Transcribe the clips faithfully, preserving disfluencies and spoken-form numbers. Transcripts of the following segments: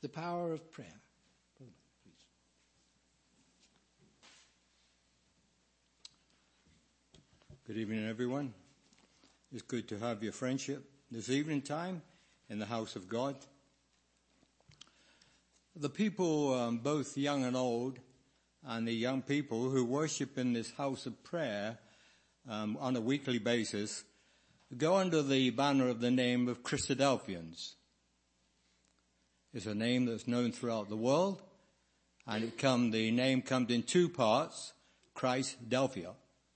The power of prayer. Good evening, everyone. It's good to have your friendship this evening time in the house of God. The people, um, both young and old, and the young people who worship in this house of prayer um, on a weekly basis, go under the banner of the name of Christadelphians. It's a name that's known throughout the world, and it come, the name comes in two parts, Christadelphia.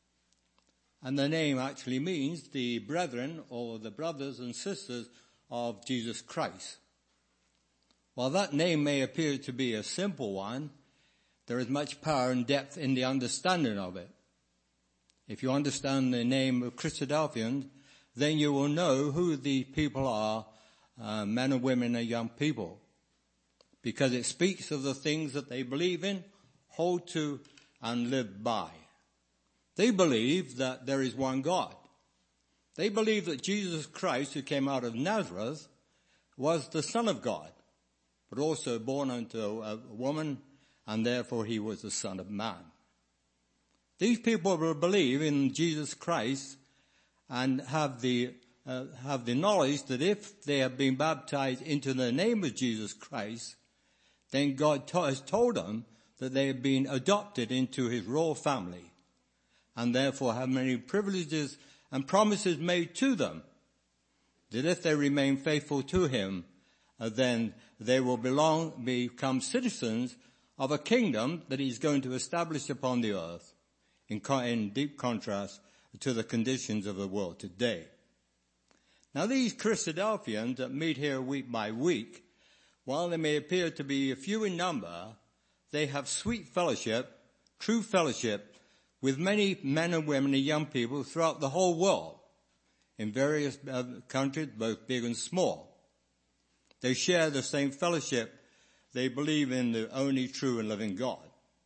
And the name actually means the brethren or the brothers and sisters of Jesus Christ. While that name may appear to be a simple one, there is much power and depth in the understanding of it. If you understand the name of Christadelphians, then you will know who the people are, uh, men and women and young people. Because it speaks of the things that they believe in, hold to, and live by. They believe that there is one God. They believe that Jesus Christ, who came out of Nazareth, was the Son of God, but also born unto a woman, and therefore he was the Son of Man. These people will believe in Jesus Christ and have the uh, have the knowledge that if they have been baptized into the name of Jesus Christ, then God to- has told them that they have been adopted into his royal family, and therefore have many privileges and promises made to them, that if they remain faithful to him, uh, then they will belong, become citizens of a kingdom that he's going to establish upon the earth, in, co- in deep contrast to the conditions of the world today. Now these Christadelphians that meet here week by week, while they may appear to be few in number, they have sweet fellowship, true fellowship, with many men and women and young people throughout the whole world, in various uh, countries, both big and small. They share the same fellowship. They believe in the only true and living God.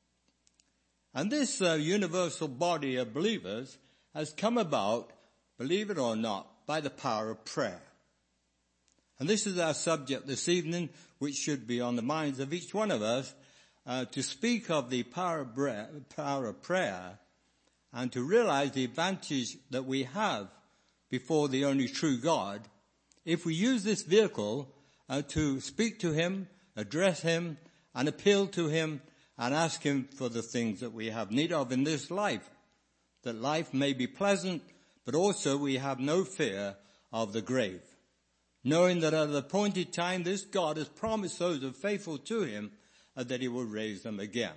And this uh, universal body of believers has come about, believe it or not, by the power of prayer. And this is our subject this evening, which should be on the minds of each one of us, uh, to speak of the power of, bre- power of prayer, and to realize the advantage that we have before the only true God if we use this vehicle uh, to speak to him, address him, and appeal to him, and ask him for the things that we have need of in this life. That life may be pleasant, but also we have no fear of the grave, knowing that at the appointed time this God has promised those who are faithful to him uh, that he will raise them again.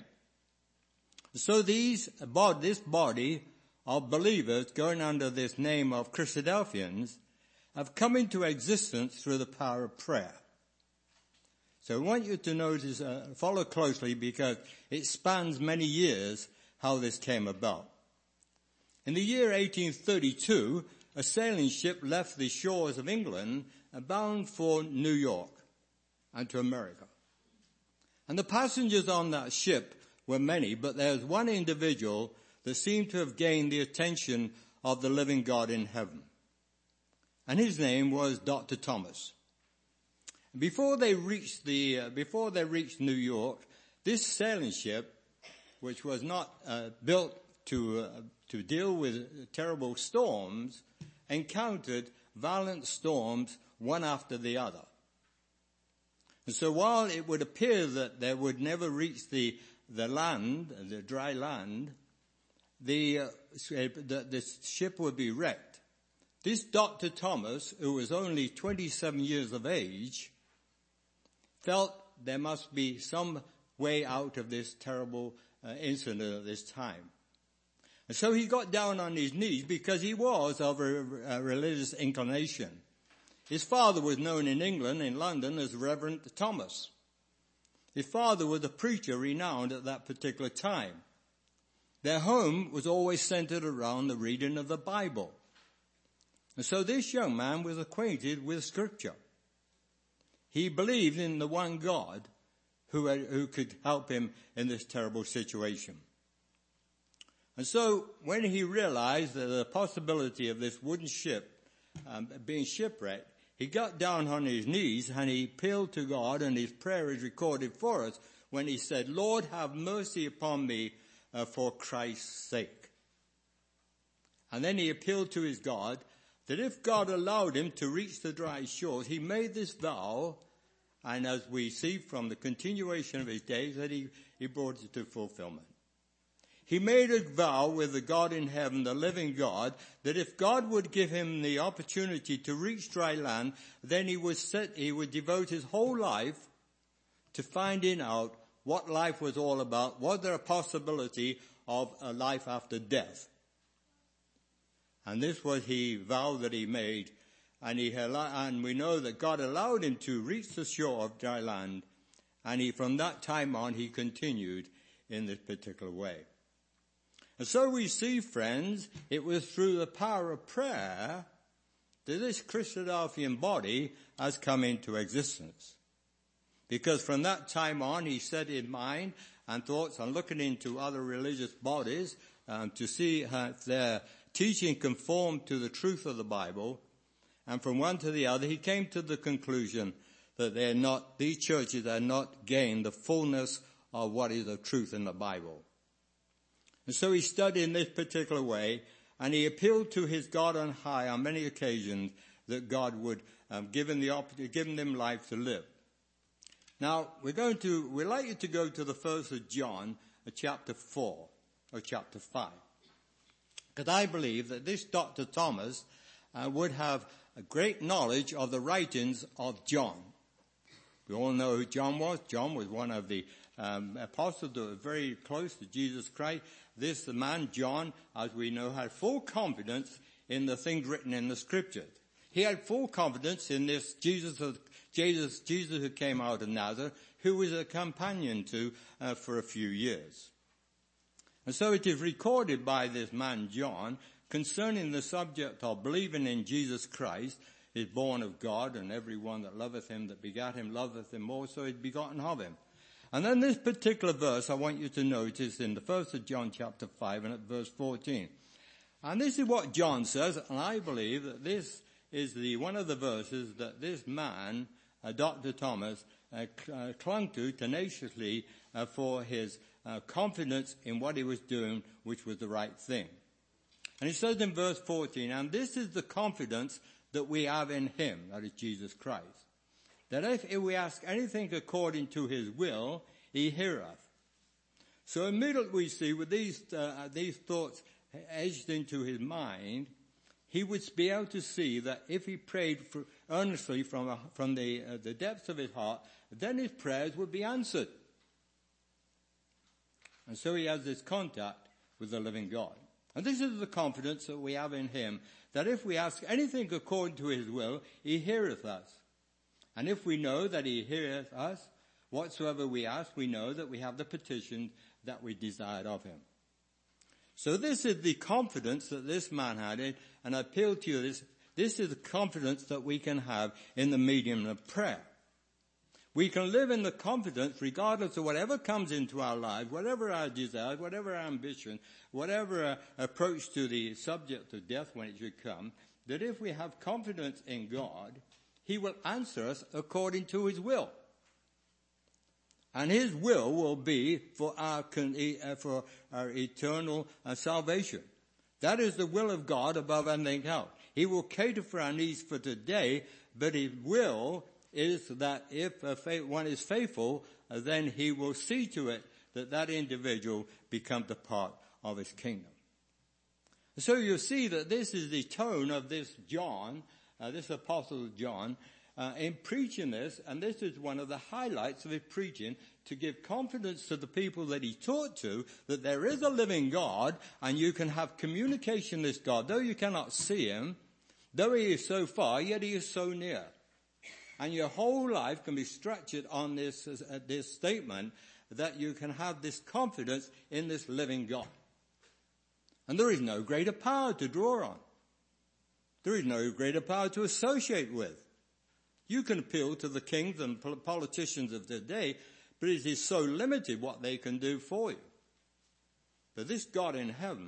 So these, this body of believers going under this name of Christadelphians have come into existence through the power of prayer. So I want you to notice, uh, follow closely, because it spans many years how this came about. In the year eighteen thirty-two, a sailing ship left the shores of England bound for New York and to America. And the passengers on that ship were many, but there was one individual that seemed to have gained the attention of the living God in heaven. And his name was Doctor Thomas. Before they reached the, uh, before they reached New York, this sailing ship, which was not uh, built to, uh, to deal with terrible storms, encountered violent storms one after the other. And so while it would appear that they would never reach the the land, the dry land, the, uh, the, the ship would be wrecked. This Doctor Thomas, who was only twenty-seven years of age, felt there must be some way out of this terrible uh, incident at this time. And so he got down on his knees because he was of a, a religious inclination. His father was known in England, in London, as Reverend Thomas. His father was a preacher renowned at that particular time. Their home was always centered around the reading of the Bible. And so this young man was acquainted with Scripture. He believed in the one God who, had, who could help him in this terrible situation. And so when he realized that the possibility of this wooden ship um, being shipwrecked, he got down on his knees and he appealed to God, and his prayer is recorded for us when he said, Lord, have mercy upon me uh, for Christ's sake. And then he appealed to his God that if God allowed him to reach the dry shores, he made this vow, and as we see from the continuation of his days, that he, he brought it to fulfillment. He made a vow with the God in heaven, the living God, that if God would give him the opportunity to reach dry land, then he would set, he would devote his whole life to finding out what life was all about. Was there a possibility of a life after death? And this was the vow that he made. And he and we know that God allowed him to reach the shore of dry land. And he, from that time on, he continued in this particular way. And so we see, friends, it was through the power of prayer that this Christadelphian body has come into existence. Because from that time on, he set his mind and thoughts on looking into other religious bodies um, to see if their teaching conformed to the truth of the Bible. And from one to the other, he came to the conclusion that they're not, these churches are not gained the fullness of what is the truth in the Bible. And so he studied in this particular way, and he appealed to his God on high on many occasions that God would um, give him the opportunity, give them life to live. Now, we're going to, we'd like you to go to the first of John, uh, chapter four, or chapter five. Because I believe that this Doctor Thomas uh, would have a great knowledge of the writings of John. We all know who John was. John was one of the um, apostles that were very close to Jesus Christ. This, the man, John, as we know, had full confidence in the things written in the scriptures. He had full confidence in this Jesus, Jesus, Jesus who came out of Nazareth, who was a companion to uh, for a few years. And so it is recorded by this man, John, concerning the subject of believing in Jesus Christ, is born of God, and everyone that loveth him that begat him loveth him also is begotten of him. And then this particular verse I want you to notice in the first of John chapter five and at verse fourteen. And this is what John says, and I believe that this is the one of the verses that this man, uh, Doctor Thomas, uh, cl- uh, clung to tenaciously uh, for his uh, confidence in what he was doing, which was the right thing. And he says in verse fourteen, and this is the confidence that we have in him, that is Jesus Christ, that if, if we ask anything according to his will, he heareth. So immediately we see with these uh, these thoughts edged into his mind, he would be able to see that if he prayed for, earnestly from uh, from the uh, the depths of his heart, then his prayers would be answered. And so he has this contact with the living God. And this is the confidence that we have in him, that if we ask anything according to his will, he heareth us. And if we know that he heareth us, whatsoever we ask, we know that we have the petition that we desired of him. So this is the confidence that this man had, and I appeal to you this, this is the confidence that we can have in the medium of prayer. We can live in the confidence regardless of whatever comes into our lives, whatever our desires, whatever our ambition, whatever uh, approach to the subject of death when it should come, that if we have confidence in God, he will answer us according to his will. And his will will be for our, for our eternal uh, salvation. That is the will of God above anything else. He will cater for our needs for today, but his will is that if one is faithful, then he will see to it that that individual becomes a part of his kingdom. So you see that this is the tone of this John, uh, this apostle John, uh, in preaching this, and this is one of the highlights of his preaching, to give confidence to the people that he taught to, that there is a living God, and you can have communication with God. Though you cannot see him, though he is so far, yet he is so near. And your whole life can be structured on this, uh, this statement that you can have this confidence in this living God. And there is no greater power to draw on. There is no greater power to associate with. You can appeal to the kings and politicians of today, but it is so limited what they can do for you. But this God in heaven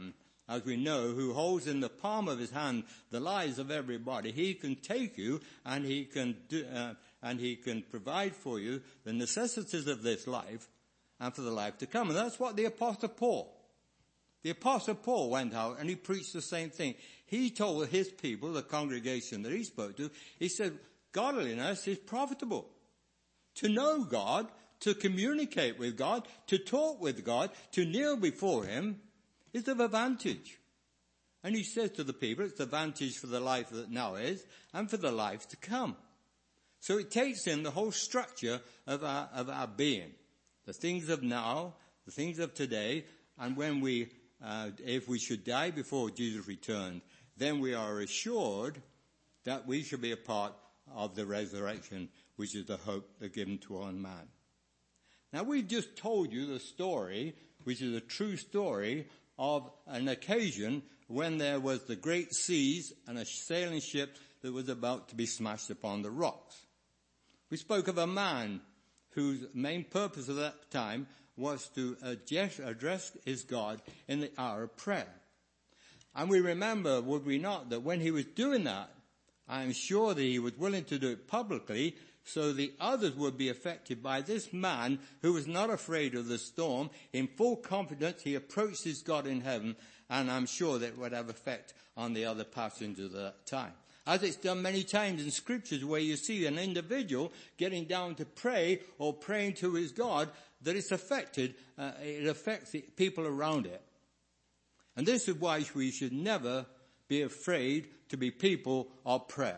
as we know, who holds in the palm of his hand the lives of everybody. He can take you and he can do, uh, and he can provide for you the necessities of this life and for the life to come. And that's what the Apostle Paul, the Apostle Paul went out and he preached the same thing. He told his people, the congregation that he spoke to, he said, godliness is profitable. To know God, to communicate with God, to talk with God, to kneel before him is of advantage. And he says to the people, it's advantage for the life that now is and for the life to come. So it takes in the whole structure of our, of our being. The things of now, the things of today, and when we, uh, if we should die before Jesus returned, then we are assured that we shall be a part of the resurrection, which is the hope that given to all man. Now we've just told you the story, which is a true story of an occasion when there was the great seas and a sailing ship that was about to be smashed upon the rocks. We spoke of a man whose main purpose at that time was to address his God in the hour of prayer. And we remember, would we not, that when he was doing that, I am sure that he was willing to do it publicly so the others would be affected by this man who was not afraid of the storm. In full confidence, he approached his God in heaven, and I'm sure that it would have effect on the other passengers at that time. As it's done many times in scriptures where you see an individual getting down to pray or praying to his God, that it's affected, uh, it affects the people around it. And this is why we should never be afraid to be people of prayer.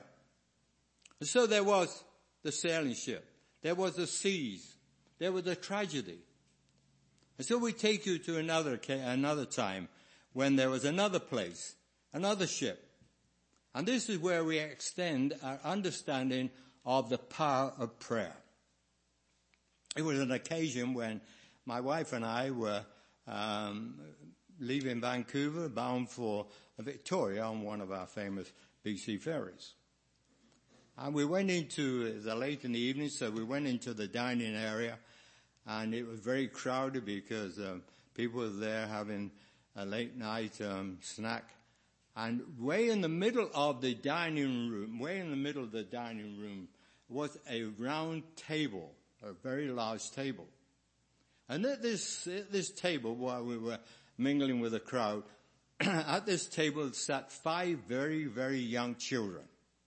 And so there was the sailing ship. There was the seas. There was a tragedy. And so we take you to another, another time when there was another place, another ship. And this is where we extend our understanding of the power of prayer. It was an occasion when my wife and I were um, leaving Vancouver, bound for Victoria on one of our famous B C ferries. And we went into, it was late in the evening, so we went into the dining area, and it was very crowded because um, people were there having a late night um, snack. And way in the middle of the dining room, way in the middle of the dining room was a round table, a very large table. And at this, at this table, while we were mingling with the crowd, at this table sat five very, very young children.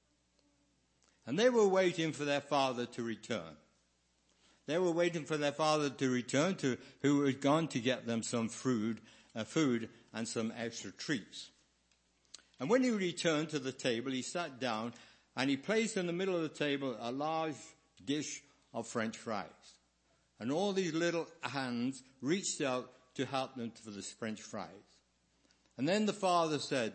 And they were waiting for their father to return. They were waiting for their father to return, to who had gone to get them some food, uh, food and some extra treats. And when he returned to the table, he sat down and he placed in the middle of the table a large dish of French fries. And all these little hands reached out to help them for the French fries. And then the father said,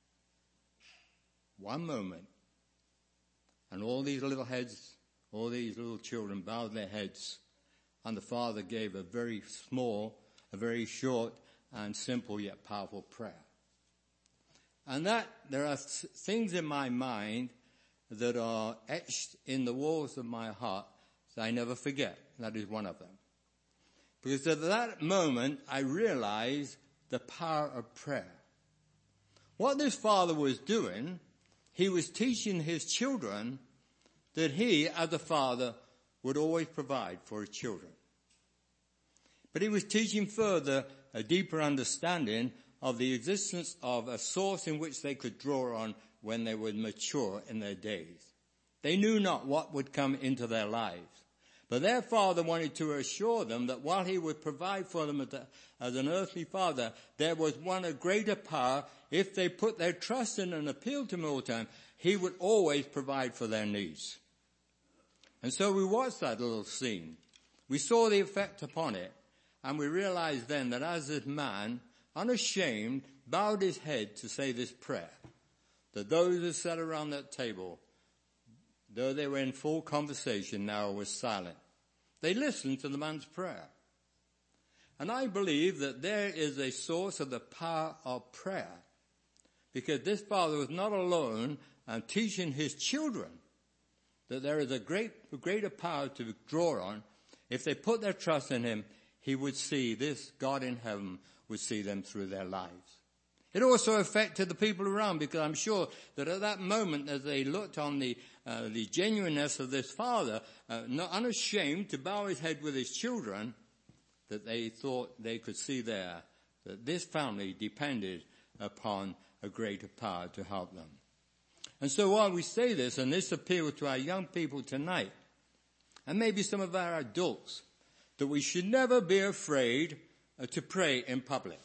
one moment. And all these little heads, all these little children bowed their heads. And the father gave a very small, a very short and simple yet powerful prayer. And that, there are th- things in my mind that are etched in the walls of my heart that I never forget. That is one of them. Because at that moment, I realized the power of prayer. What this father was doing, he was teaching his children that he, as a father, would always provide for his children. But he was teaching further a deeper understanding of the existence of a source in which they could draw on when they would mature in their days. They knew not what would come into their lives. But their father wanted to assure them that while he would provide for them as an earthly father, there was one of greater power. If they put their trust in and appealed to him all the time, he would always provide for their needs. And so we watched that little scene. We saw the effect upon it, and we realized then that as this man, unashamed, bowed his head to say this prayer, that those who sat around that table, though they were in full conversation, now were silent. They listened to the man's prayer. And I believe that there is a source of the power of prayer, because this father was not alone and teaching his children that there is a great, greater power to draw on. If they put their trust in him, he would see this God in heaven would see them through their lives. It also affected the people around, because I'm sure that at that moment, as they looked on the uh, the genuineness of this father, uh, not unashamed to bow his head with his children, that they thought they could see there that this family depended upon a greater power to help them. And so while we say this, and this appeals to our young people tonight, and maybe some of our adults, that we should never be afraid uh, to pray in public.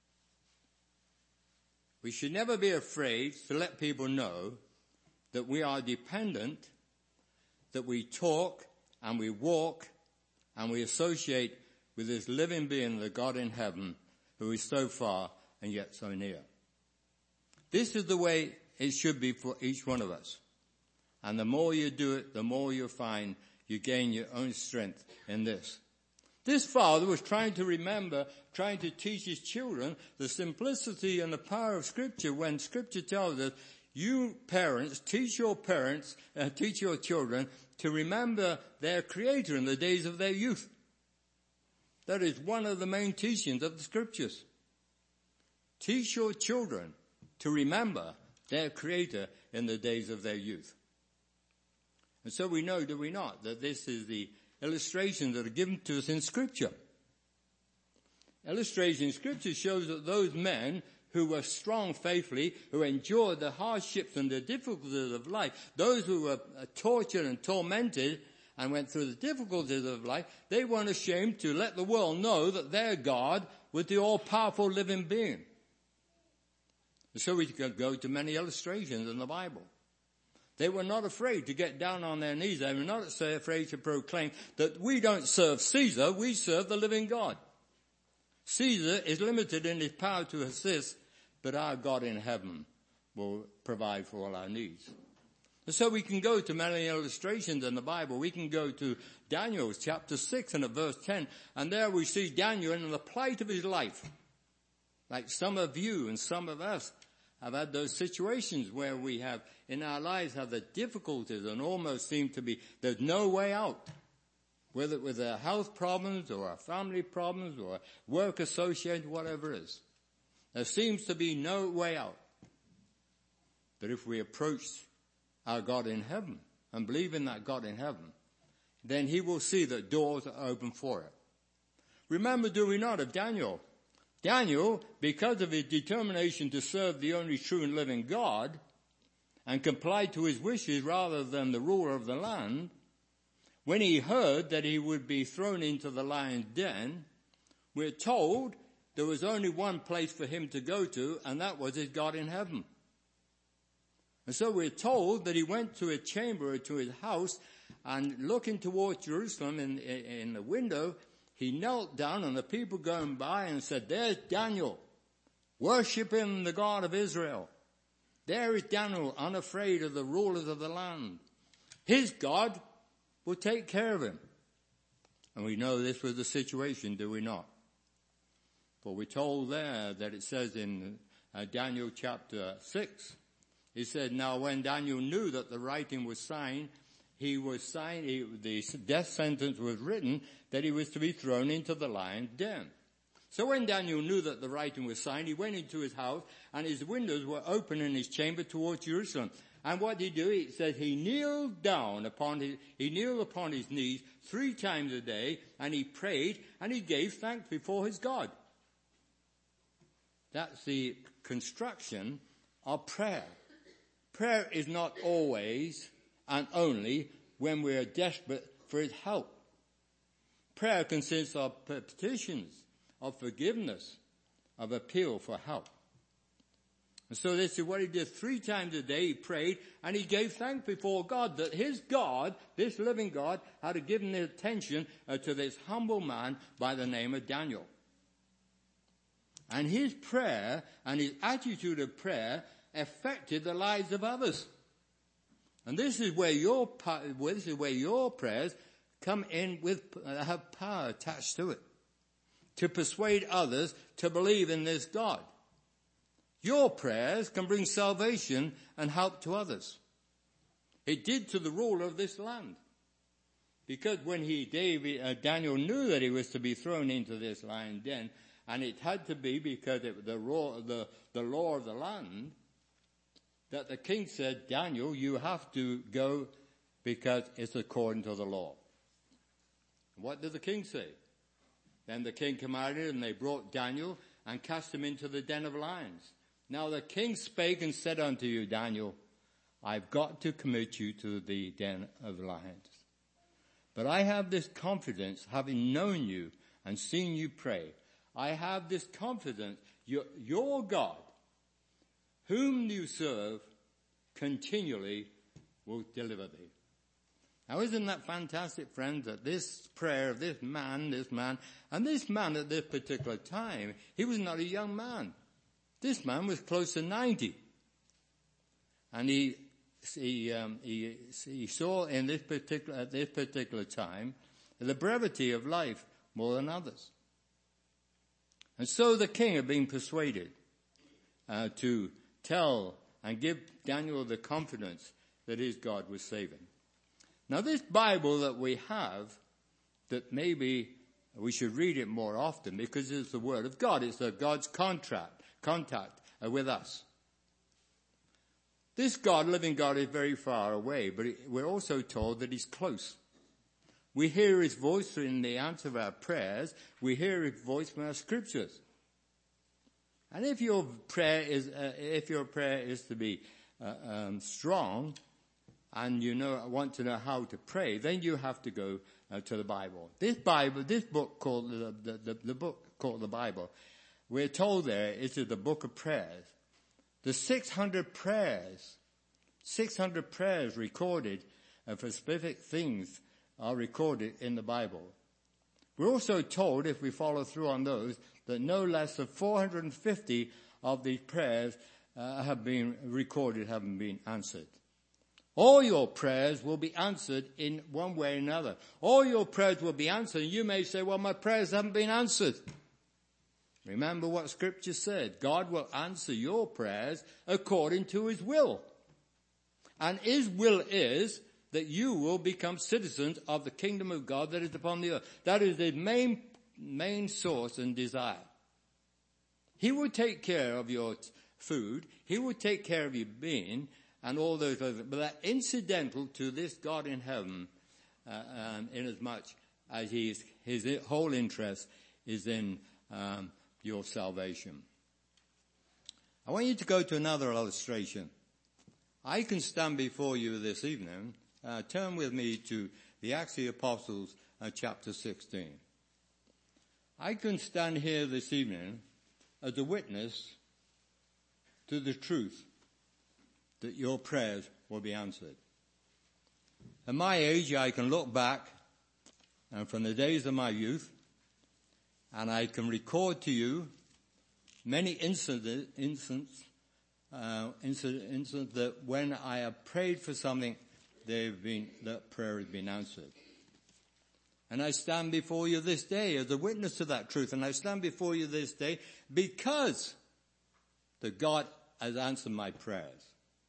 We should never be afraid to let people know that we are dependent, that we talk and we walk and we associate with this living being, the God in heaven, who is so far and yet so near. This is the way it should be for each one of us. And the more you do it, the more you'll find you gain your own strength in this. This father was trying to remember, trying to teach his children the simplicity and the power of Scripture, when Scripture tells us, you parents, teach your parents, uh, teach your children to remember their Creator in the days of their youth. That is one of the main teachings of the Scriptures. Teach your children to remember their Creator in the days of their youth. And so we know, do we not, that this is the illustrations that are given to us in Scripture. Illustration in Scripture shows that those men who were strong faithfully, who endured the hardships and the difficulties of life, those who were tortured and tormented and went through the difficulties of life, they weren't ashamed to let the world know that their God was the all-powerful living being. And so we could go to many illustrations in the Bible. They were not afraid to get down on their knees. They were not afraid to proclaim that we don't serve Caesar, we serve the living God. Caesar is limited in his power to assist, but our God in heaven will provide for all our needs. And so we can go to many illustrations in the Bible. We can go to Daniel chapter six and at verse ten, and there we see Daniel in the plight of his life. Like some of you and some of us have had those situations where we have in our lives have the difficulties and almost seem to be there's no way out. Whether with our health problems or our family problems or work associated, whatever it is. There seems to be no way out. But if we approach our God in heaven and believe in that God in heaven, then he will see that doors are open for it. Remember, do we not, of Daniel? Daniel, because of his determination to serve the only true and living God and comply to his wishes rather than the ruler of the land, when he heard that he would be thrown into the lion's den, we're told there was only one place for him to go to, and that was his God in heaven. And so we're told that he went to a chamber or to his house, and looking towards Jerusalem in, in, in the window, he knelt down, and the people going by and said, there's Daniel, worshiping the God of Israel. There is Daniel, unafraid of the rulers of the land. His God will take care of him. And we know this was the situation, do we not? For we're told there that it says in uh, Daniel chapter six, it said, now when Daniel knew that the writing was signed, he was signed, he, the death sentence was written, that he was to be thrown into the lion's den. So when Daniel knew that the writing was signed, he went into his house, and his windows were open in his chamber towards Jerusalem. And what did he do? It said he kneeled down upon his, he kneeled upon his knees three times a day, and he prayed, and he gave thanks before his God. That's the construction of prayer. Prayer is not always and only when we are desperate for his help. Prayer consists of petitions, of forgiveness, of appeal for help. And so this is what he did three times a day. He prayed and he gave thanks before God that his God, this living God, had given the attention uh, to this humble man by the name of Daniel. And his prayer and his attitude of prayer affected the lives of others. And this is where your this is where your prayers come in with uh, have power attached to it, to persuade others to believe in this God. Your prayers can bring salvation and help to others. It did to the ruler of this land. Because when he, David, uh, Daniel knew that he was to be thrown into this lion den, and it had to be because it was the, raw, the, the law of the land, that the king said, Daniel, you have to go because it's according to the law. What did the king say? Then the king commanded, and they brought Daniel and cast him into the den of lions. Now the king spake and said unto you, Daniel, I've got to commit you to the den of lions. But I have this confidence, having known you and seen you pray, I have this confidence, your, your God, whom you serve, continually will deliver thee. Now isn't that fantastic, friends, that this prayer of this man, this man, and this man at this particular time, he was not a young man. This man was close to ninety. And he, he, um, he, he saw in this particular, at this particular time, the brevity of life more than others. And so the king had been persuaded uh, to tell and give Daniel the confidence that his God was saving. Now this Bible that we have, that maybe we should read it more often because it's the Word of God. It's God's contract, contact uh, with us. This God, living God, is very far away, but it, we're also told that he's close. We hear his voice in the answer of our prayers. We hear his voice from our scriptures. And if your prayer is, uh, if your prayer is to be uh, um, strong, and you know want to know how to pray, then you have to go uh, to the Bible. This Bible, this book called the, the, the, the book called the Bible, we're told there it is the book of prayers. The six hundred prayers, six hundred prayers recorded uh, for specific things are recorded in the Bible. We're also told, if we follow through on those, that no less than four hundred fifty of these prayers uh, have been recorded, haven't been answered. All your prayers will be answered in one way or another. All your prayers will be answered. And you may say, well, my prayers haven't been answered. Remember what Scripture said. God will answer your prayers according to his will. And his will is that you will become citizens of the kingdom of God that is upon the earth. That is his main, main source and desire. He will take care of your t- food. He will take care of your being and all those others. But they're incidental to this God in heaven, uh, um, inasmuch as he is, his whole interest is in um, your salvation. I want you to go to another illustration. I can stand before you this evening. Uh, turn with me to the Acts of the Apostles, uh, chapter sixteen. I can stand here this evening as a witness to the truth that your prayers will be answered. At my age, I can look back and from the days of my youth, and I can record to you many incident, incidents, uh, incident, incidents that when I have prayed for something, they've been, that prayer has been answered. And I stand before you this day as a witness to that truth. And I stand before you this day because the God has answered my prayers.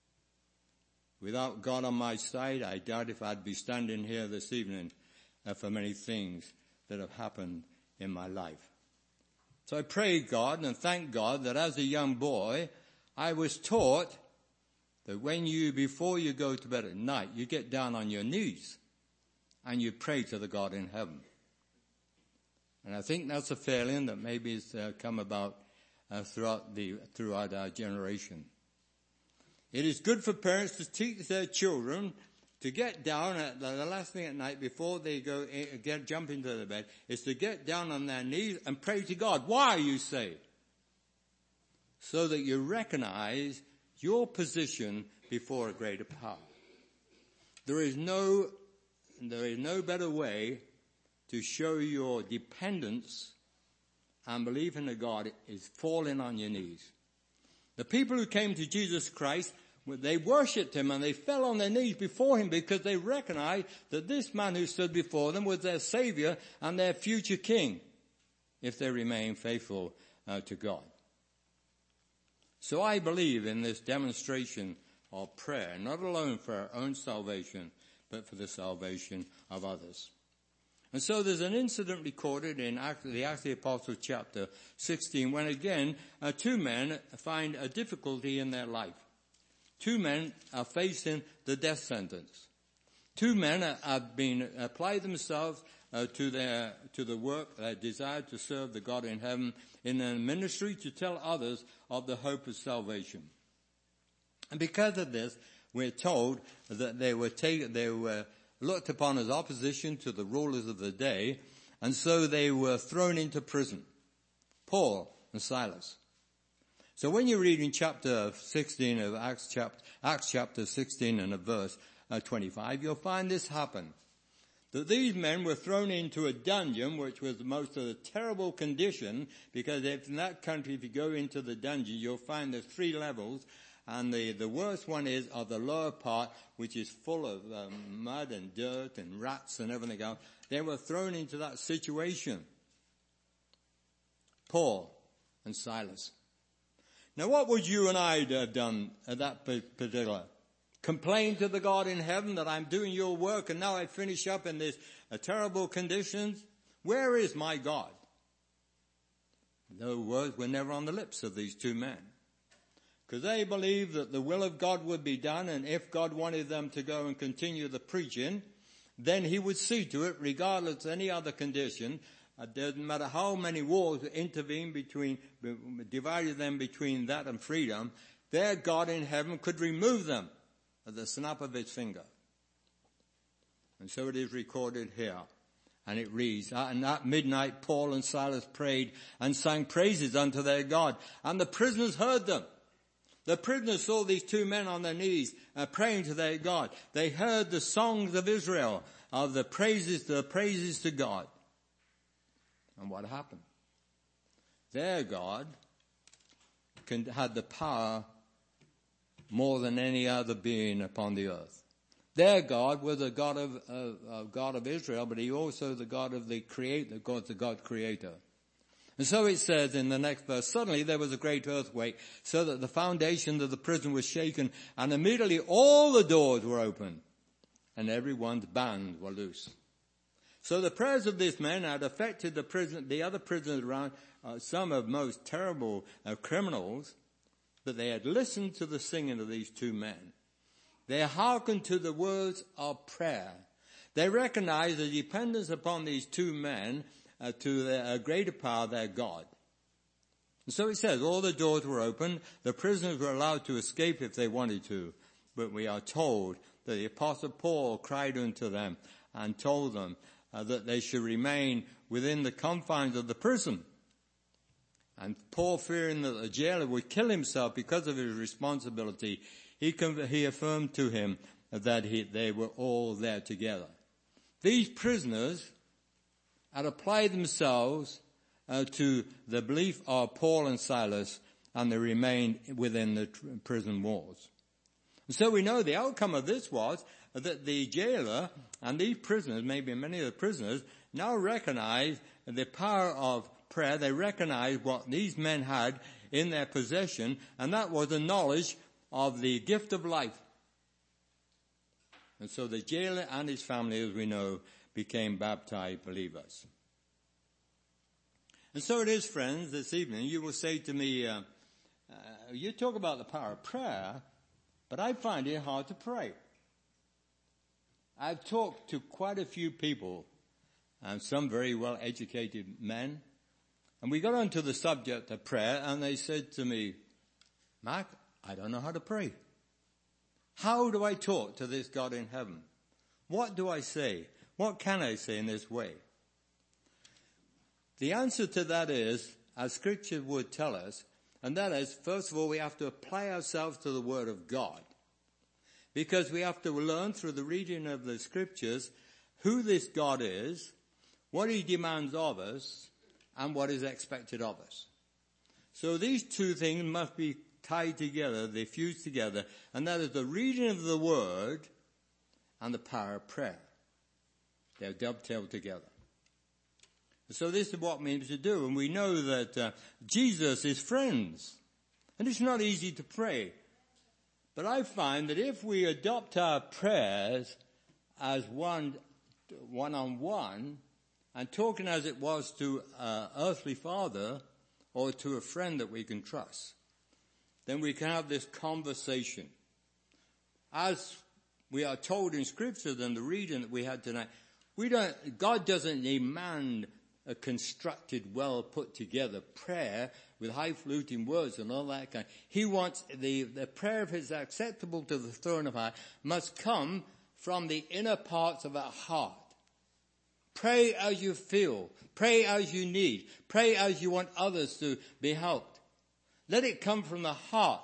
Without God on my side, I doubt if I'd be standing here this evening uh, for many things that have happened in my life. So I pray God and thank God that as a young boy, I was taught that when you, before you go to bed at night, you get down on your knees and you pray to the God in heaven. And I think that's a failing that maybe has uh, come about uh, throughout the throughout our generation. It is good for parents to teach their children to get down at the last thing at night before they go get jump into the bed is to get down on their knees and pray to God. Why, you say? So that you recognize your position before a greater power. There is no, there is no better way to show your dependence and belief in a God is falling on your knees. The people who came to Jesus Christ, they worshipped him and they fell on their knees before him because they recognized that this man who stood before them was their Savior and their future King, if they remain faithful uh, to God. So I believe in this demonstration of prayer, not alone for our own salvation, but for the salvation of others. And so there's an incident recorded in the Acts of the Apostles chapter sixteen when again uh, two men find a difficulty in their life. Two men are facing the death sentence. Two men have been applied themselves uh, to their to the work, their desire to serve the God in heaven in a ministry to tell others of the hope of salvation. And because of this, we're told that they were taken, they were looked upon as opposition to the rulers of the day, and so they were thrown into prison. Paul and Silas. So when you read in chapter sixteen of Acts chapter, Acts chapter sixteen and a verse uh, twenty-five, you'll find this happen. That these men were thrown into a dungeon, which was the most of a terrible condition, because if in that country, if you go into the dungeon, you'll find there's three levels. And the, the worst one is of the lower part, which is full of um, mud and dirt and rats and everything else. They were thrown into that situation. Paul and Silas. Now what would you and I have done at that particular? Complain to the God in heaven that I'm doing your work and now I finish up in this uh, terrible conditions? Where is my God? Those words were never on the lips of these two men. Because they believed that the will of God would be done, and if God wanted them to go and continue the preaching, then he would see to it, regardless of any other condition. It doesn't matter how many wars intervened between, divided them between that and freedom, their God in heaven could remove them at the snap of his finger. And so it is recorded here. And it reads, and at midnight Paul and Silas prayed and sang praises unto their God, and the prisoners heard them. The prisoners saw these two men on their knees uh, praying to their God. They heard the songs of Israel, of the praises, the praises to God. And what happened? Their God can, had the power more than any other being upon the earth. Their God was the God of, uh, God of Israel, but he also the God of the creator, God, the God creator. And so it says in the next verse, suddenly there was a great earthquake, so that the foundation of the prison was shaken, and immediately all the doors were opened, and everyone's bands were loose. So the prayers of these men had affected the prison, the other prisoners around, uh, some of most terrible uh, criminals, but they had listened to the singing of these two men. They hearkened to the words of prayer. They recognized the dependence upon these two men Uh, to their uh, greater power, their God. And so it says, all the doors were open, the prisoners were allowed to escape if they wanted to, but we are told that the Apostle Paul cried unto them and told them uh, that they should remain within the confines of the prison. And Paul, fearing that the jailer would kill himself because of his responsibility, he, he affirmed to him that he, they were all there together. These prisoners had applied themselves uh, to the belief of Paul and Silas, and they remained within the tr- prison walls. And so we know the outcome of this was that the jailer and these prisoners, maybe many of the prisoners, now recognize the power of prayer. They recognize what these men had in their possession, and that was the knowledge of the gift of life. And so the jailer and his family, as we know, became baptized believers. And so it is, friends, this evening, you will say to me, uh, uh, you talk about the power of prayer, but I find it hard to pray. I've talked to quite a few people, and some very well-educated men, and we got onto the subject of prayer, and they said to me, Mark, I don't know how to pray. How do I talk to this God in heaven? What do I say? What can I say in this way? The answer to that is, as Scripture would tell us, and that is, first of all, we have to apply ourselves to the Word of God. Because we have to learn through the reading of the Scriptures who this God is, what he demands of us, and what is expected of us. So these two things must be tied together, they fuse together, and that is the reading of the Word and the power of prayer. They're dovetailed together. So this is what we need to do. And we know that uh, Jesus is friends. And it's not easy to pray. But I find that if we adopt our prayers as one, one-on-one, and talking as it was to an earthly father or to a friend that we can trust, then we can have this conversation. As we are told in Scripture, than the reading that we had tonight, we don't, God doesn't demand a constructed, well put together prayer with highfalutin words and all that kind. He wants the, the prayer of his acceptable to the throne of high must come from the inner parts of our heart. Pray as you feel. Pray as you need. Pray as you want others to be helped. Let it come from the heart.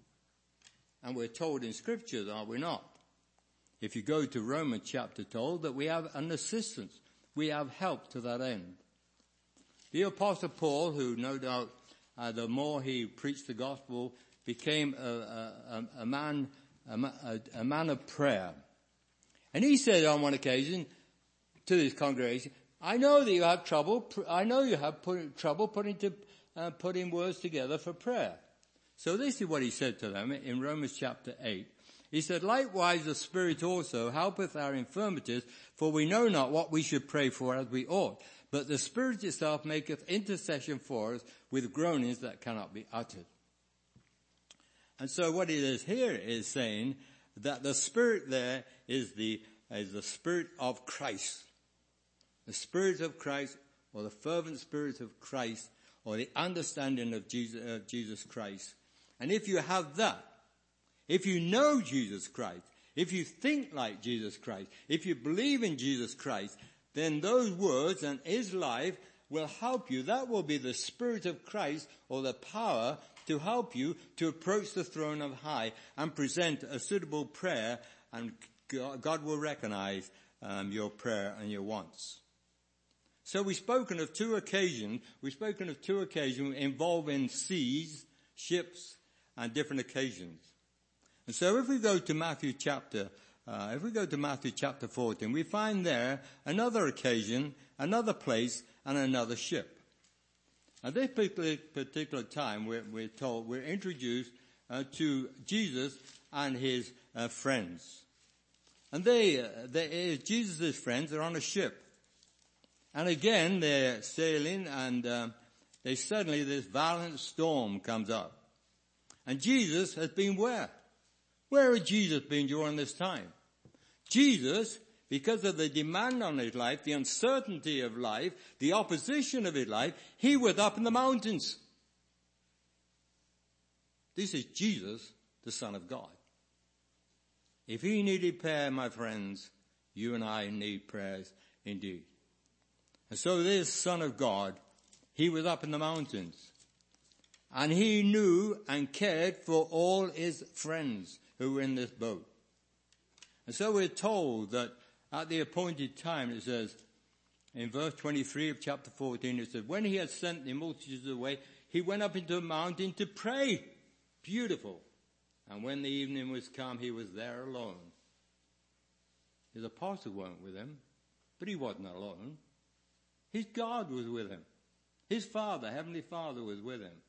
And we're told in Scripture, are we not? If you go to Romans chapter told that we have an assistance. We have help to that end. The Apostle Paul, who no doubt uh, the more he preached the gospel, became a, a, a man a, a man of prayer. And he said on one occasion to this congregation, I know that you have trouble, I know you have put, trouble putting, to, uh, putting words together for prayer. So this is what he said to them in Romans chapter eight. He said, likewise the Spirit also helpeth our infirmities, for we know not what we should pray for as we ought. But the Spirit itself maketh intercession for us with groanings that cannot be uttered. And so what it is here is saying that the Spirit there is the, is the Spirit of Christ. The Spirit of Christ, or the fervent Spirit of Christ, or the understanding of Jesus, uh, Jesus Christ. And if you have that, if you know Jesus Christ, if you think like Jesus Christ, if you believe in Jesus Christ, then those words and his life will help you. That will be the Spirit of Christ, or the power to help you to approach the throne of high and present a suitable prayer, and God will recognize um, your prayer and your wants. So we've spoken of two occasions, we've spoken of two occasions involving seas, ships, and different occasions. And so if we go to Matthew chapter, uh, if we go to Matthew chapter fourteen, we find there another occasion, another place, and another ship. At this particular, particular time, we're, we're told, we're introduced uh, to Jesus and his uh, friends. And they, uh, they, Jesus' friends are on a ship. And again, they're sailing, and uh, they suddenly, this violent storm comes up. And Jesus has been where? Where had Jesus been during this time? Jesus, because of the demand on his life, the uncertainty of life, the opposition of his life, he was up in the mountains. This is Jesus, the Son of God. If he needed prayer, my friends, you and I need prayers indeed. And so this Son of God, he was up in the mountains. And he knew and cared for all his friends who were in this boat. And so we're told that at the appointed time, it says, in verse twenty-three of chapter fourteen, it says, when he had sent the multitudes away, he went up into a mountain to pray. Beautiful. And when the evening was come, he was there alone. His apostles weren't with him, but he wasn't alone. His God was with him. His Father, Heavenly Father, was with him.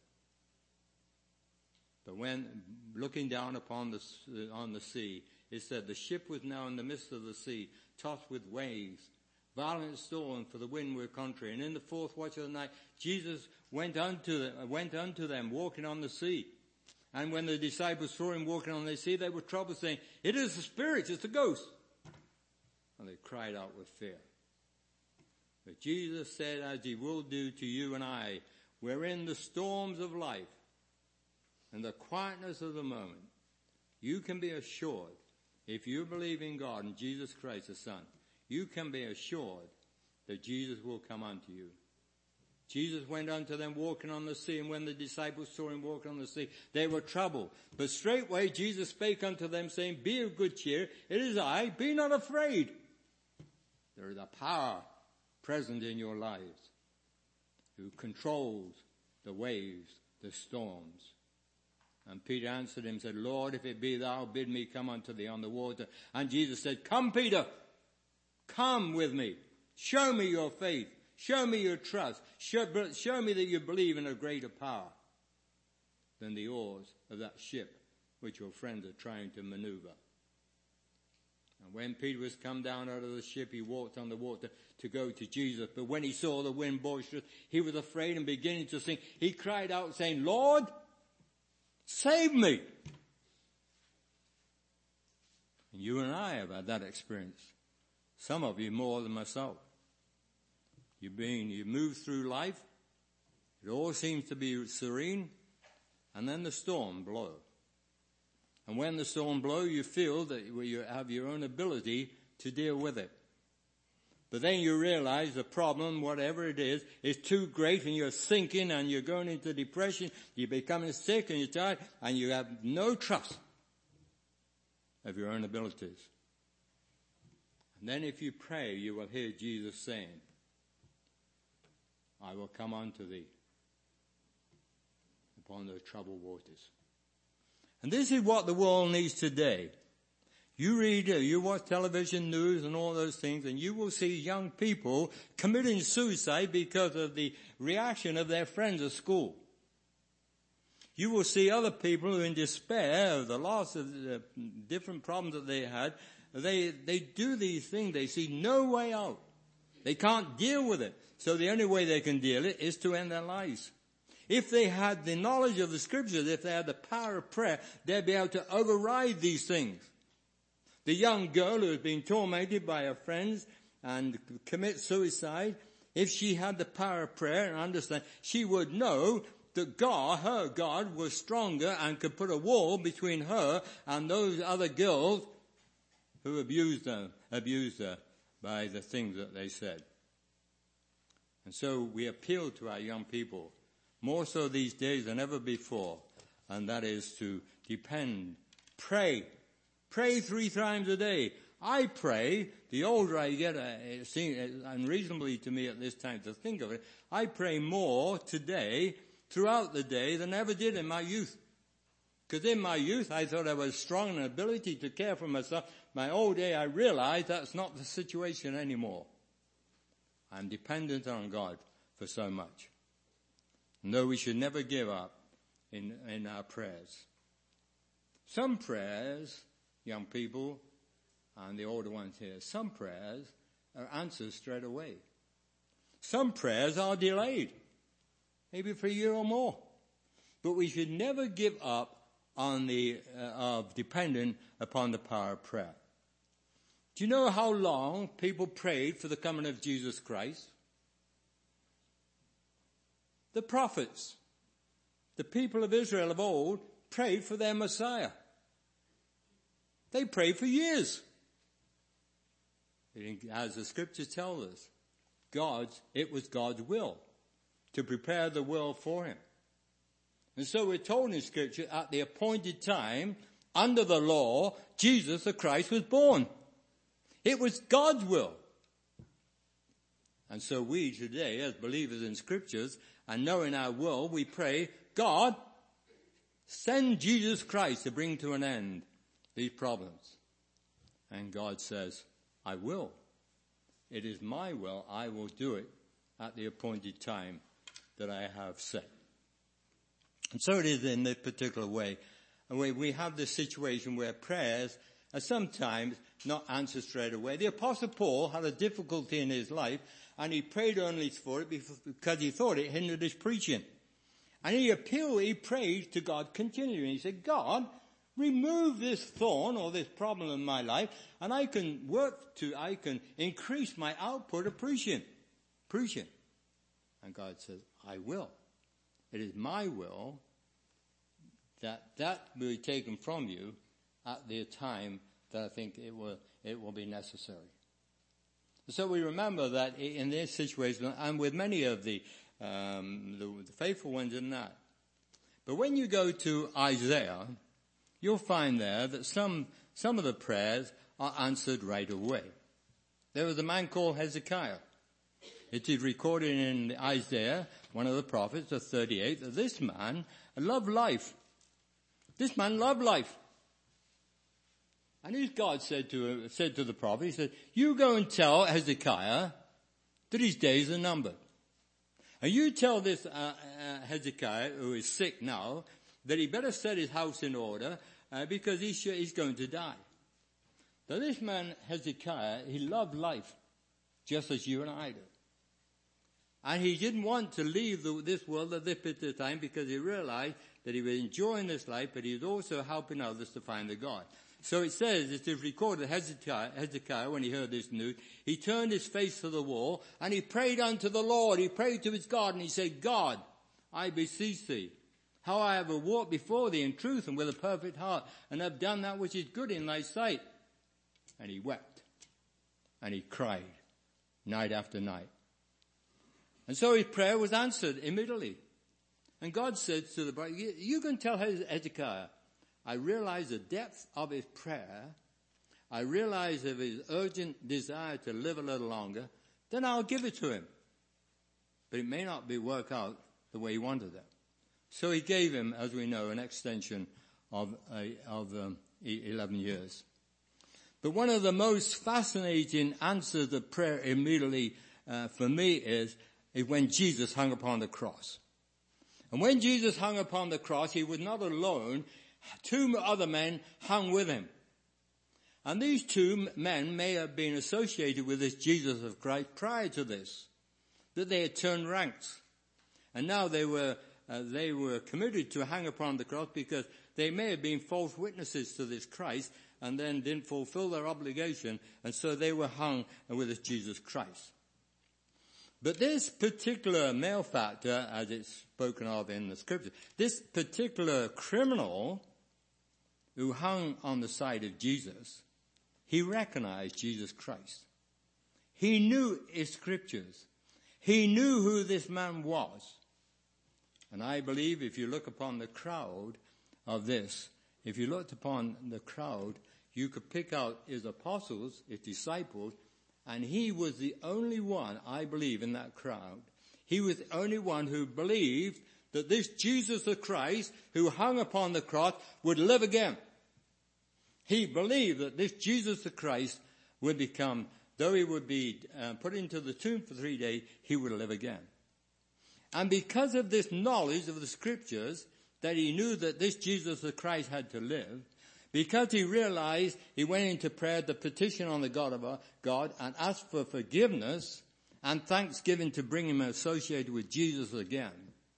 But when looking down upon the, on the sea, it said the ship was now in the midst of the sea, tossed with waves, violent storm, for the wind were contrary. And in the fourth watch of the night, Jesus went unto them, went unto them walking on the sea. And when the disciples saw him walking on the sea, they were troubled, saying, it is a spirit, it's a ghost. And they cried out with fear. But Jesus said, as he will do to you and I, we're in the storms of life and the quietness of the moment. You can be assured, if you believe in God and Jesus Christ the Son, you can be assured that Jesus will come unto you. Jesus went unto them walking on the sea, and when the disciples saw him walking on the sea, they were troubled. But straightway Jesus spake unto them, saying, be of good cheer, it is I, be not afraid. There is a power present in your lives who controls the waves, the storms. And Peter answered him and said, Lord, if it be thou, bid me come unto thee on the water. And Jesus said, come, Peter, come with me. Show me your faith. Show me your trust. Show, show me that you believe in a greater power than the oars of that ship which your friends are trying to maneuver. And when Peter was come down out of the ship, he walked on the water to go to Jesus. But when he saw the wind boisterous, he was afraid and beginning to sink. He cried out saying, Lord, save me. And you and I have had that experience. Some of you more than myself. You've been, you move through life. It all seems to be serene. And then the storm blows. And when the storm blows, you feel that you have your own ability to deal with it. But then you realize the problem, whatever it is, is too great and you're sinking and you're going into depression, you're becoming sick and you're tired and you have no trust of your own abilities. And then if you pray, you will hear Jesus saying, I will come unto thee upon the troubled waters. And this is what the world needs today. You read, you watch television news and all those things, and you will see young people committing suicide because of the reaction of their friends at school. You will see other people who, in despair of the loss of the different problems that they had, they, they do these things. They see no way out. They can't deal with it. So the only way they can deal it is to end their lives. If they had the knowledge of the scriptures, if they had the power of prayer, they'd be able to override these things. The young girl who has been tormented by her friends and commit suicide, if she had the power of prayer and understand, she would know that God, her God, was stronger and could put a wall between her and those other girls who abused her, abused her by the things that they said. And so we appeal to our young people, more so these days than ever before, and that is to depend, pray, pray three times a day. I pray, the older I get, it seems unreasonably to me at this time to think of it, I pray more today, throughout the day, than I ever did in my youth. Because in my youth, I thought I was strong in an ability to care for myself. My old age, I realized that's not the situation anymore. I'm dependent on God for so much. No, we should never give up in, in our prayers. Some prayers, young people, and the older ones here, some prayers are answered straight away. Some prayers are delayed, maybe for a year or more. But we should never give up on the, uh, of depending upon the power of prayer. Do you know how long people prayed for the coming of Jesus Christ? The prophets, the people of Israel of old, prayed for their Messiah. They prayed for years. As the scriptures tell us, God's, it was God's will to prepare the world for him. And so we're told in scripture, at the appointed time, under the law, Jesus the Christ was born. It was God's will. And so we today, as believers in scriptures, and knowing our will, we pray, God, send Jesus Christ to bring to an end these problems. And God says, I will. It is my will. I will do it at the appointed time that I have set. And so it is in this particular way. And we, we have this situation where prayers are sometimes not answered straight away. The Apostle Paul had a difficulty in his life, and he prayed earnestly for it because he thought it hindered his preaching. And he appealed, he prayed to God continually. He said, God, remove this thorn or this problem in my life, and I can work to, I can increase my output of preaching. Preaching. And God says, I will. It is my will that that will be taken from you at the time that I think it will, it will be necessary. So we remember that in this situation, and with many of the, um, the, the faithful ones in that. But when you go to Isaiah, you'll find there that some, some of the prayers are answered right away. There was a man called Hezekiah. It is recorded in Isaiah, one of the prophets, the thirty-eighth, that this man loved life. This man loved life. And his God said to, said to the prophet, he said, you go and tell Hezekiah that his days are numbered. And you tell this uh, uh, Hezekiah, who is sick now, that he better set his house in order uh, because he's, he's going to die. that this man Hezekiah, he loved life just as you and I do. And he didn't want to leave the, this world at this particular time because he realized that he was enjoying this life, but he was also helping others to find the God. So it says, it is recorded, Hezekiah, Hezekiah, when he heard this news, he turned his face to the wall and he prayed unto the Lord. He prayed to his God and he said, God, I beseech thee, how I have walked before thee in truth and with a perfect heart, and have done that which is good in thy sight. And he wept and he cried night after night. And so his prayer was answered immediately. And God said to the bride, you, you can tell Hezekiah, I realize the depth of his prayer. I realize of his urgent desire to live a little longer. Then I'll give it to him. But it may not be work out the way he wanted it. So he gave him, as we know, an extension of, uh, of um, eleven years. But one of the most fascinating answers of prayer immediately uh, for me is, is when Jesus hung upon the cross. And when Jesus hung upon the cross, he was not alone. Two other men hung with him. And these two men may have been associated with this Jesus of Christ prior to this, that they had turned ranks. And now they were, uh, they were committed to hang upon the cross because they may have been false witnesses to this Christ and then didn't fulfill their obligation. And so they were hung with this Jesus Christ. But this particular malefactor, as it's spoken of in the scripture, this particular criminal who hung on the side of Jesus, he recognized Jesus Christ. He knew his scriptures. He knew who this man was. And I believe if you look upon the crowd of this, if you looked upon the crowd, you could pick out his apostles, his disciples, and he was the only one, I believe, in that crowd. He was the only one who believed that this Jesus of Christ, who hung upon the cross, would live again. He believed that this Jesus of Christ would become, though he would be uh, put into the tomb for three days, he would live again. And because of this knowledge of the scriptures, that he knew that this Jesus of Christ had to live, because he realized, he went into prayer to petition on the God of God and asked for forgiveness and thanksgiving to bring him associated with Jesus again.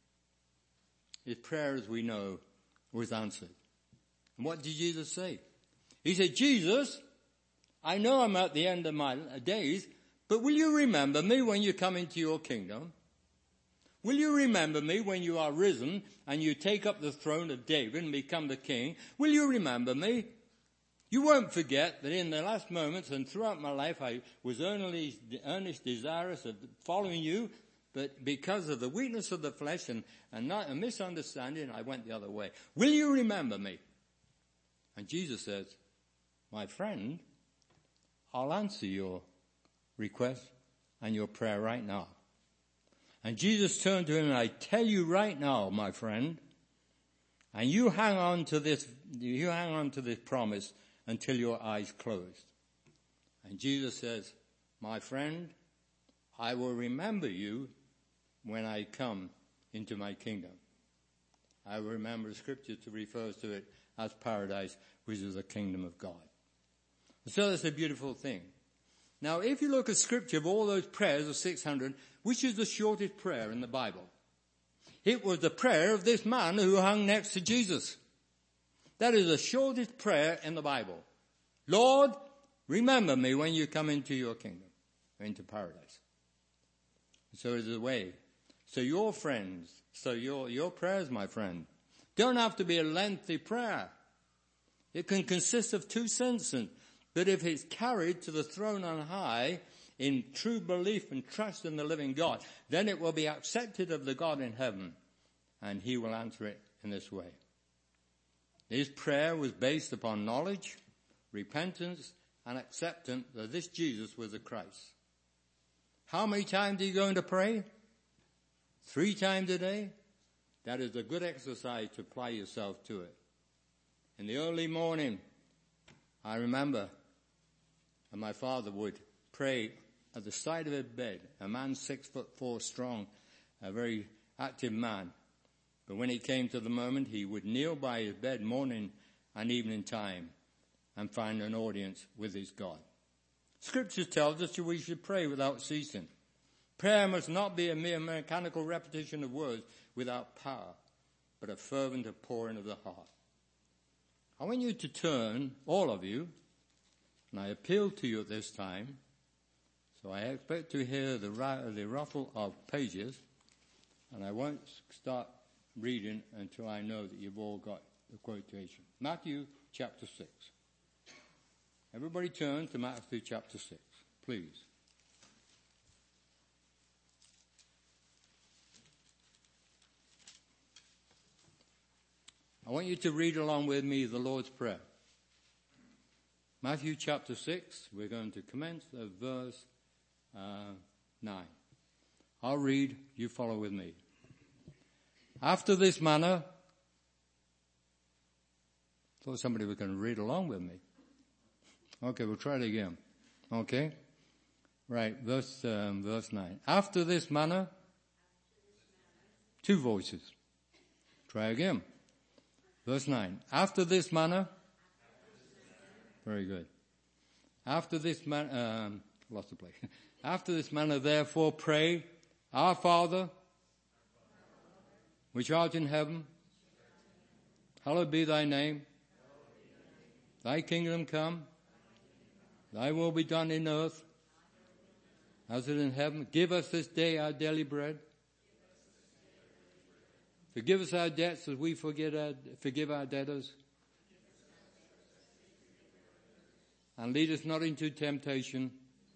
His prayer, as we know, was answered. And what did Jesus say? He said, Jesus, I know I'm at the end of my days, but will you remember me when you come into your kingdom? Will you remember me when you are risen and you take up the throne of David and become the king? Will you remember me? You won't forget that in the last moments and throughout my life I was earnestly, earnest desirous of following you, but because of the weakness of the flesh and, and not a misunderstanding, I went the other way. Will you remember me? And Jesus says, my friend, I'll answer your request and your prayer right now. And Jesus turned to him, and I tell you right now, my friend, and you hang on to this, you hang on to this promise until your eyes closed. And Jesus says, my friend, I will remember you when I come into my kingdom. I will remember the scripture to refer to it as paradise, which is the kingdom of God. So that's a beautiful thing. Now, if you look at scripture of all those prayers of six hundred, which is the shortest prayer in the Bible? It was the prayer of this man who hung next to Jesus. That is the shortest prayer in the Bible. Lord, remember me when you come into your kingdom, into paradise. So is the way. So your friends, so your, your prayers, my friend, don't have to be a lengthy prayer. It can consist of two sentences. But if it's carried to the throne on high in true belief and trust in the living God, then it will be accepted of the God in heaven, and he will answer it in this way. His prayer was based upon knowledge, repentance, and acceptance that this Jesus was the Christ. How many times are you going to pray? Three times a day? That is a good exercise to apply yourself to it. In the early morning, I remember, and my father would pray at the side of his bed, a man six foot four strong, a very active man. But when it came to the moment, he would kneel by his bed morning and evening time and find an audience with his God. Scripture tells us that we should pray without ceasing. Prayer must not be a mere mechanical repetition of words without power, but a fervent outpouring of the heart. I want you to turn, all of you, and I appeal to you at this time, so I expect to hear the, the ruffle of pages, and I won't start reading until I know that you've all got the quotation. Matthew chapter six. Everybody turn to Matthew chapter six, please. I want you to read along with me the Lord's Prayer. Matthew chapter six, we're going to commence at verse uh, nine. I'll read, you follow with me. After this manner, thought somebody was going to read along with me. Okay, we'll try it again. Okay? Right, verse, um, verse nine. After this manner, two voices. Try again. Verse nine. After this manner, very good. After this manner, um, lost the place. After this manner, therefore, pray, Our Father, which art in heaven, hallowed be thy name. Thy kingdom come. Thy will be done in earth as it is in heaven. Give us this day our daily bread. Forgive us our debts as we forget our, forgive our debtors. And lead us not into temptation,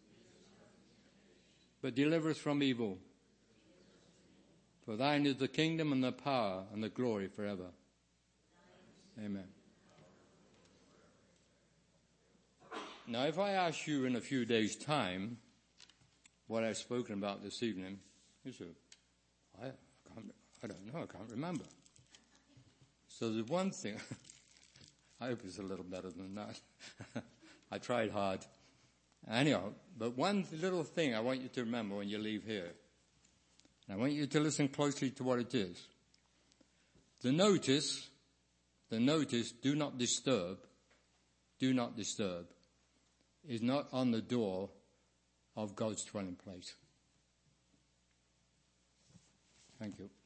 but deliver us from evil. For thine is the kingdom and the power and the glory forever. Amen. Now, if I ask you in a few days' time what I've spoken about this evening, you say, I, can't, I don't know, I can't remember. So there's one thing, I hope it's a little better than that. I tried hard. Anyhow, but one little thing I want you to remember when you leave here. And I want you to listen closely to what it is. The notice, the notice, do not disturb, do not disturb, is not on the door of God's dwelling place. Thank you.